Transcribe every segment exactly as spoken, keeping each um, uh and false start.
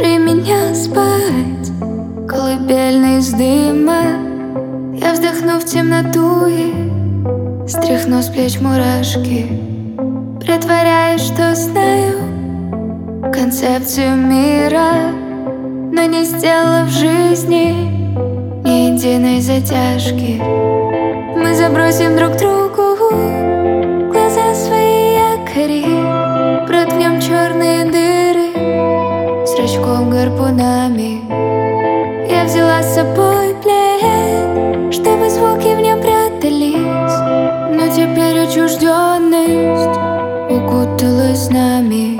Уложи меня спать, колыбельный из дыма. Я вздохну в темноту и стряхну с плеч мурашки, притворяюсь, что знаю концепцию мира, но не сделала в жизни ни единой затяжки. Мы забросим друг другу в глаза свои якори, проткнем черные дыры зрачком гарпунами. Я взяла с собой плед, чтобы звуки в нем прятались, но теперь отчужденность укуталась нами.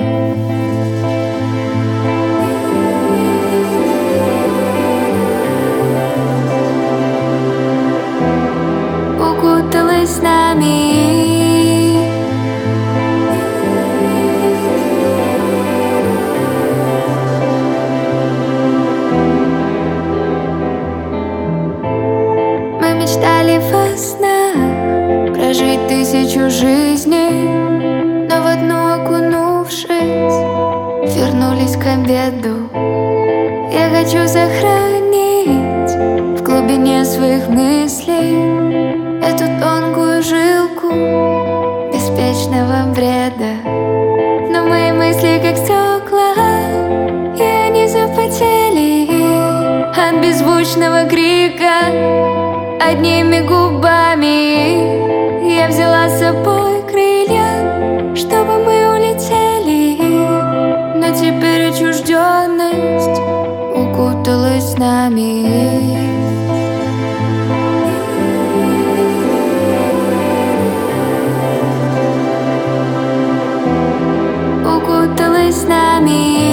Укуталась нами. Мы мечтали во снах прожить тысячу жизней, но в одну окунувшись, вернулись к обеду. Я хочу сохранить в глубине своих мыслей эту тонкую жилку беспечного бреда. Но мои мысли как стекла, и они запотели от беззвучного крика одними губами. Я взяла с собой крылья, чтобы мы улетели, но теперь отчужденность укуталась нами. Укуталась нами.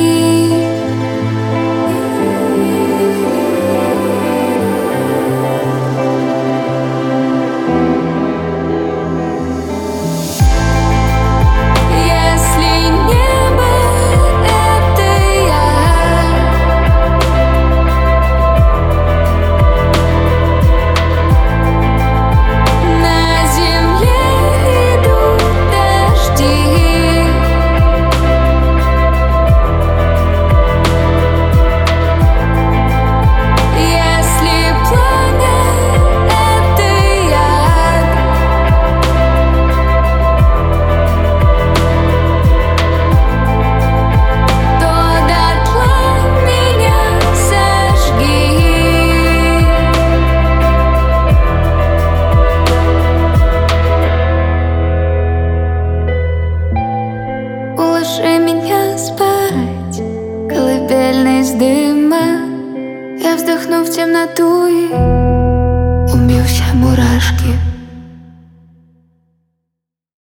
Уложи меня спать, колыбельный из дыма. Я вздохну в темноту и убью все мурашки.